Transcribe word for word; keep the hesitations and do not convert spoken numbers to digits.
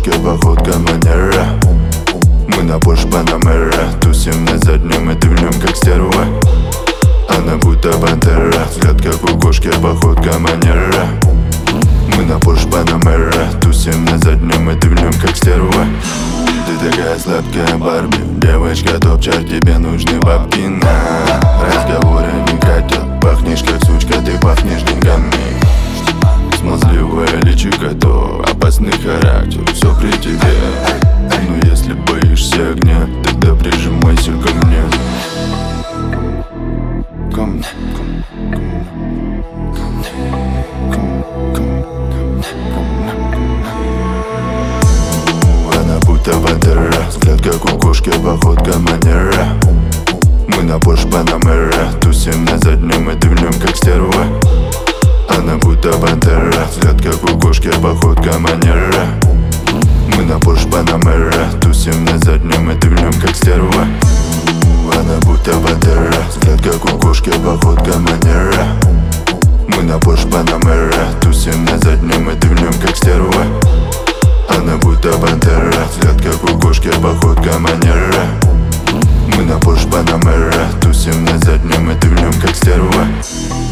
кукушке, походка манера. Мы на Porsche Panamera, тусим на заднем и дымлем как стерва. Она будто пантера, взгляд как у кошки, походка манера. Мы на Porsche Panamera, тусим на заднем и дымлем как стерва. Ты такая сладкая Барби, девочка топ-чарт, тебе нужны бабки на разговоры не хотят. Пахнешь как сучка, ты пахнешь деньгами. Смазливое личико, то опасный характер, все при тебе. Но если боишься огня, тогда прижимайся ко мне. Ко мне, ко мне, ко мне. Она будто пантера, взгляд как у кошки, походка манера. Мы на Porsche Panamera, тусим на заднем и дымлем как стерва. Она будто пантера, взгляд как у кошки, походка манера. Мы на Porsche Panamera, тусим на заднем и дымлем как стерва. Она будто пантера, взгляд как у кошки, походка манера. Мы на Porsche Panamera, тусим на заднем и дымлем как стерва. Она будто пантера, взгляд как у кошки, походка манера. Мы на Porsche Panamera, тусим на заднем и дымлем как стерва.